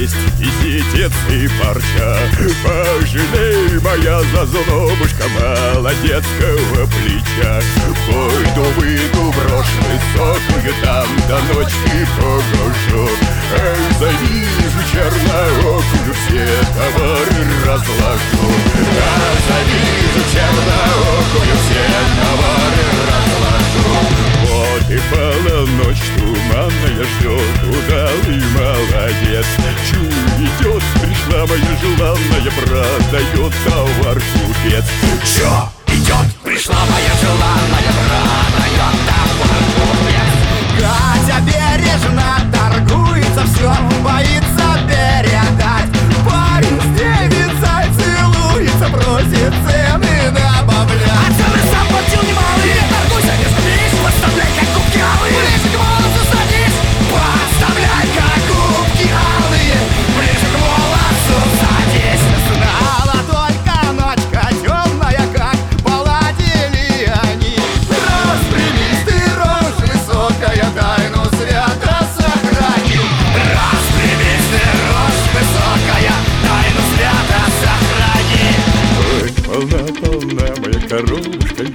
есть и ситец, и парча. Пожалей, моя зазубушка молодецкого плеча. Пойду выйду, брошь высокую, там до ночи погожу. Эй, завижу черноокую, все товары разложу. А завижу черноокую, все товары разложу. Вот и полночь туманная ждет, удалый молодец. Чу идет, пришла моя желанная, продает товар купец. Чё идет, пришла моя желанная, продает товар купец. Катя бережно торгуется, все боится передать. Парень с девицей целуется, просит цены добавлять. А цены сам платил немалые, торгуйся, не скупись, подставляй как кубки алые. Ближе к волосу садись, подставляй как кубки алые. Ближе к волосу садись. Знала только ночка темная, как поладили они. Распрямись ты, рожь высокая, тайну свято сохрани. Распрямись ты, рожь высокая, тайну свято сохрани. Ой, полна, полна моя коровушка,